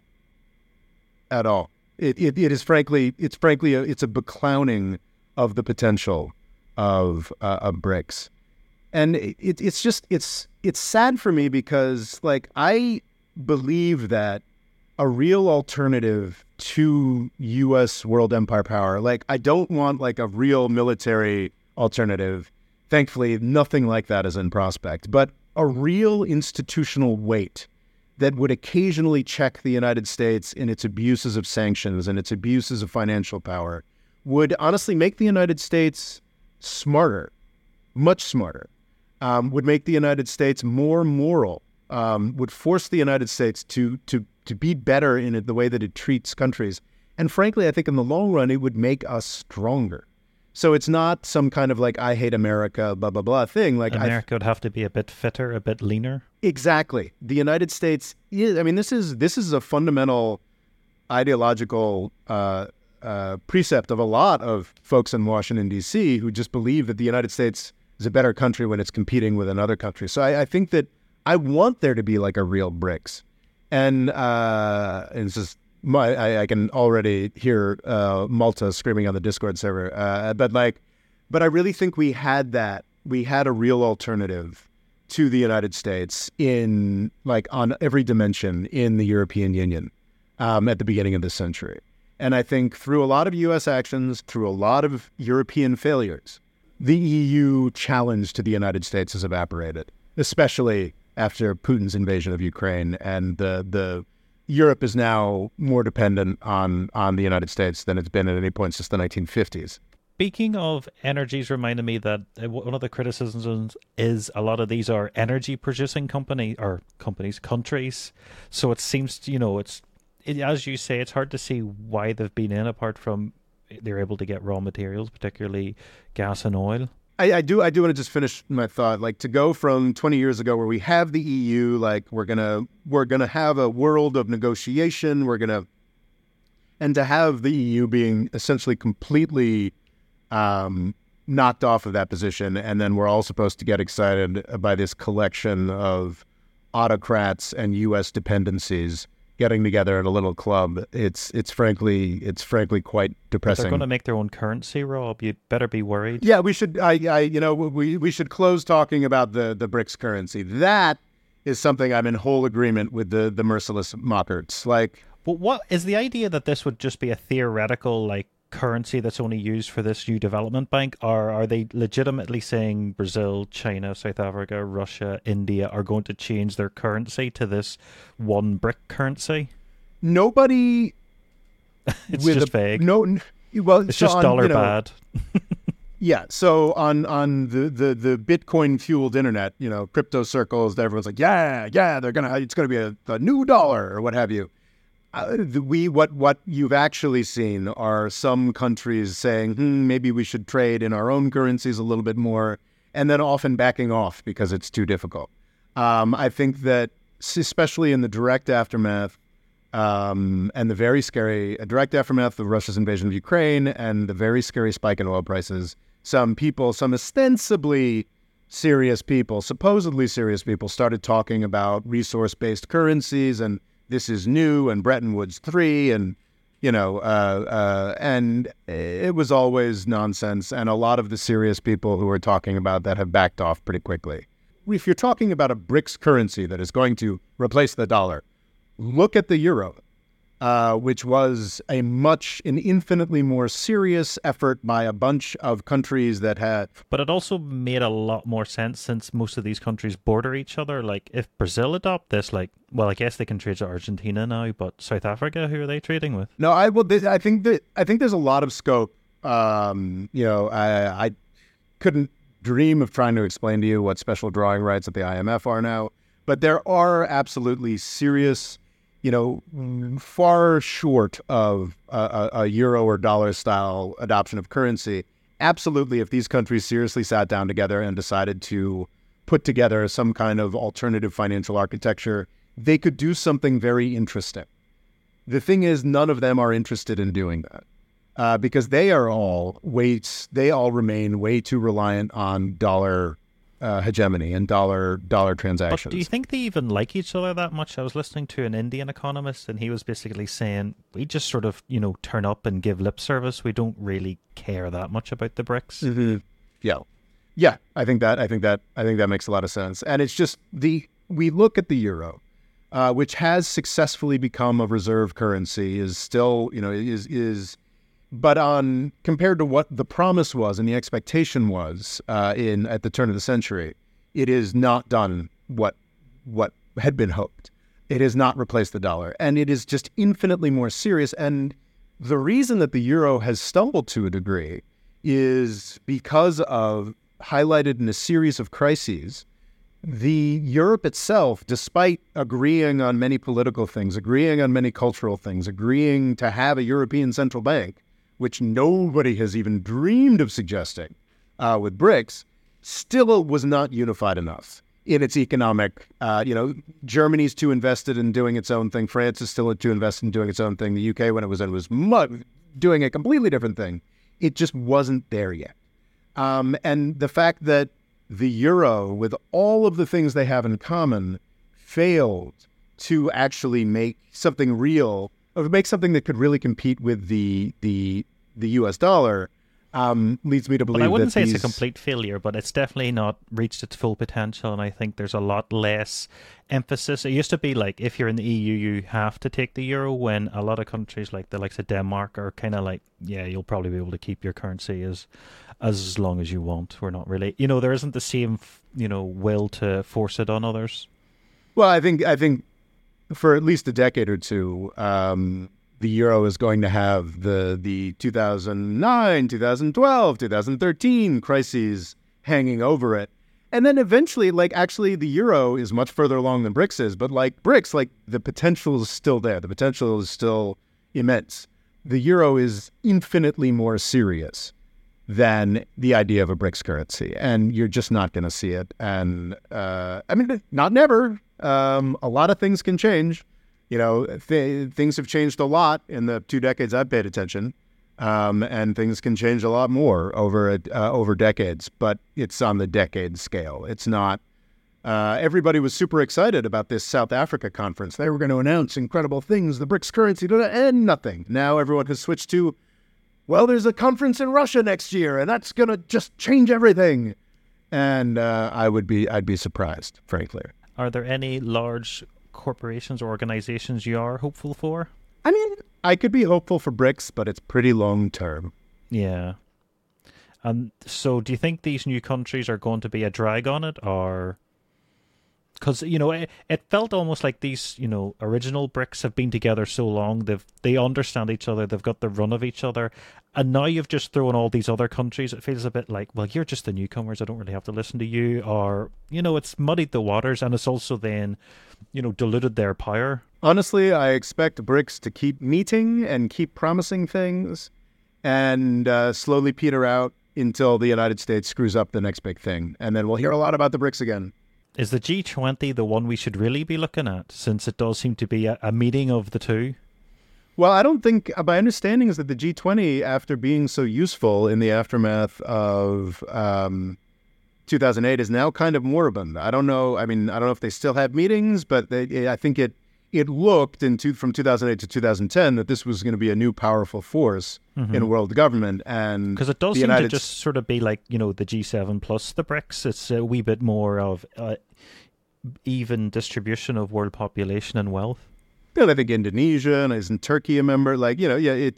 at all. It is frankly it's a beclowning of the potential of BRICS, and it's sad for me because like I believe that a real alternative to U.S. world empire power, like I don't want like a real military alternative. Thankfully, nothing like that is in prospect, but a real institutional weight that would occasionally check the United States in its abuses of sanctions and its abuses of financial power would honestly make the United States smarter, much smarter, would make the United States more moral, would force the United States to be better in the way that it treats countries. And frankly, I think in the long run, it would make us stronger. So it's not some kind of like, I hate America, blah, blah, blah thing. Like America would have to be a bit fitter, a bit leaner. Exactly. The United States is, I mean, this is a fundamental ideological precept of a lot of folks in Washington, D.C. who just believe that the United States is a better country when it's competing with another country. So I think that I want there to be like a real BRICS. And it's just, I can already hear Malta screaming on the Discord server. But I really think we had that. We had a real alternative to the United States in like on every dimension in the European Union at the beginning of this century. And I think through a lot of U.S. actions, through a lot of European failures, the EU challenge to the United States has evaporated, especially after Putin's invasion of Ukraine, and the Europe is now more dependent on the United States than it's been at any point since the 1950s. Speaking of energies, reminded me that one of the criticisms is a lot of these are energy producing countries. So it seems, as you say, it's hard to see why they've been in, apart from they're able to get raw materials, particularly gas and oil. I do want to just finish my thought. Like, to go from 20 years ago where we have the EU, like we're gonna have a world of negotiation, and to have the EU being essentially completely knocked off of that position, and then we're all supposed to get excited by this collection of autocrats and U.S. dependencies getting together at a little club. It's frankly quite depressing. They're going to make their own currency, Rob. You better be worried. Yeah, we should. We should close talking about the BRICS currency. That is something I'm in whole agreement with the merciless mockers. Like, but what is the idea that this would just be a theoretical like currency that's only used for this new development bank, or are they legitimately saying Brazil, China, South Africa, Russia, India are going to change their currency to this one BRIC currency? Nobody. It's just vague. No, well, it's just dollar bad. Yeah, so on the Bitcoin fueled internet, crypto circles, everyone's like, yeah, it's gonna be a new dollar or what have you. What you've actually seen are some countries saying, maybe we should trade in our own currencies a little bit more, and then often backing off because it's too difficult. I think that especially in the direct aftermath, and the very scary direct aftermath of Russia's invasion of Ukraine and the very scary spike in oil prices, some ostensibly serious people, supposedly serious people, started talking about resource-based currencies, and this is new, and Bretton Woods 3, and and it was always nonsense. And a lot of the serious people who were talking about that have backed off pretty quickly. If you're talking about a BRICS currency that is going to replace the dollar, look at the euro, which was an infinitely more serious effort by a bunch of countries that had... But it also made a lot more sense since most of these countries border each other. Like, if Brazil adopt this, I guess they can trade to Argentina now, but South Africa, who are they trading with? No, I think there's a lot of scope. I couldn't dream of trying to explain to you what special drawing rights at the IMF are now, but there are absolutely serious... far short of a euro or dollar style adoption of currency, absolutely, if these countries seriously sat down together and decided to put together some kind of alternative financial architecture, they could do something very interesting. The thing is, none of them are interested in doing that because they all remain way too reliant on dollar hegemony and dollar transactions. But do you think they even like each other that much? I was listening to an Indian economist, and he was basically saying we just sort of turn up and give lip service. We don't really care that much about the BRICS. Mm-hmm. Yeah. I think that makes a lot of sense. And it's just we look at the euro, which has successfully become a reserve currency, is still but compared to what the promise was and the expectation was at the turn of the century, it is not done what had been hoped. It has not replaced the dollar, and it is just infinitely more serious. And the reason that the euro has stumbled to a degree is because of, highlighted in a series of crises, the Europe itself, despite agreeing on many political things, agreeing on many cultural things, agreeing to have a European central bank, which nobody has even dreamed of suggesting with BRICS, still was not unified enough in its economic, Germany's too invested in doing its own thing. France is still too invested in doing its own thing. The UK, when it was in, was doing a completely different thing. It just wasn't there yet. And the fact that the euro, with all of the things they have in common, failed to actually make something real, or make something that could really compete with the U.S. dollar, leads me to believe that I wouldn't say it's a complete failure, but it's definitely not reached its full potential, and I think there's a lot less emphasis. It used to be like, if you're in the EU, you have to take the euro, when a lot of countries like the likes of Denmark are kind of like, yeah, you'll probably be able to keep your currency as long as you want. We're not really, there isn't the same, will to force it on others. Well, I think for at least a decade or two, the euro is going to have the 2009, 2012, 2013 crises hanging over it. And then eventually, actually the euro is much further along than BRICS is, but BRICS, the potential is still there. The potential is still immense. The euro is infinitely more serious than the idea of a BRICS currency, and you're just not going to see it. And not never. A lot of things can change. Things have changed a lot in the 2 decades I've paid attention, and things can change a lot more over decades. But it's on the decade scale. It's not. Everybody was super excited about this South Africa conference. They were going to announce incredible things, the BRICS currency, and nothing. Now everyone has switched to, well, there's a conference in Russia next year, and that's going to just change everything. And I'd be surprised, frankly. Are there any large corporations or organizations you are hopeful for? I mean, I could be hopeful for BRICS, but it's pretty long term. Yeah. So do you think these new countries are going to be a drag on it, or... Because, it felt almost like these, original BRICS have been together so long, they understand each other, they've got the run of each other, and now you've just thrown all these other countries. It feels a bit like, well, you're just the newcomers, I don't really have to listen to you, or, it's muddied the waters, and it's also then, diluted their power. Honestly, I expect BRICS to keep meeting and keep promising things, and slowly peter out until the United States screws up the next big thing, and then we'll hear a lot about the BRICS again. Is the G20 the one we should really be looking at, since it does seem to be a meeting of the two? Well, I don't think, my understanding is that the G20, after being so useful in the aftermath of 2008, is now kind of moribund. I don't know. I don't know if they still have meetings, but I think it looked from 2008 to 2010 that this was going to be a new powerful force in world government. And because it does seem to just sort of be like, the G7 plus the BRICS. It's a wee bit more of even distribution of world population and wealth. I think Indonesia and isn't Turkey a member? I think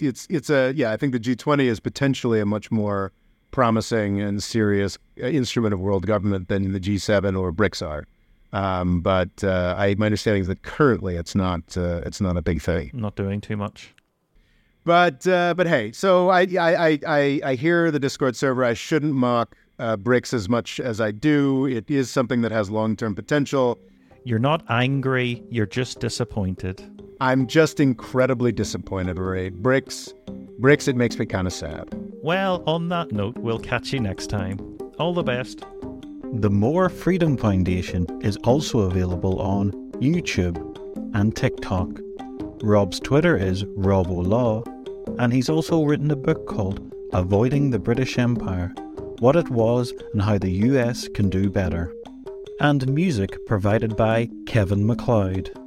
the G20 is potentially a much more promising and serious instrument of world government than the G7 or BRICS are. But my understanding is that currently it's not a big thing. Not doing too much. But hey, so I hear the Discord server. I shouldn't mock BRICS as much as I do. It is something that has long-term potential. You're not angry. You're just disappointed. I'm just incredibly disappointed, Ray. BRICS Brexit makes me kind of sad. Well, on that note, we'll catch you next time. All the best. The More Freedom Foundation is also available on YouTube and TikTok. Rob's Twitter is RobOLaw, and he's also written a book called Avoiding the British Empire, What It Was and How the US Can Do Better. And music provided by Kevin MacLeod.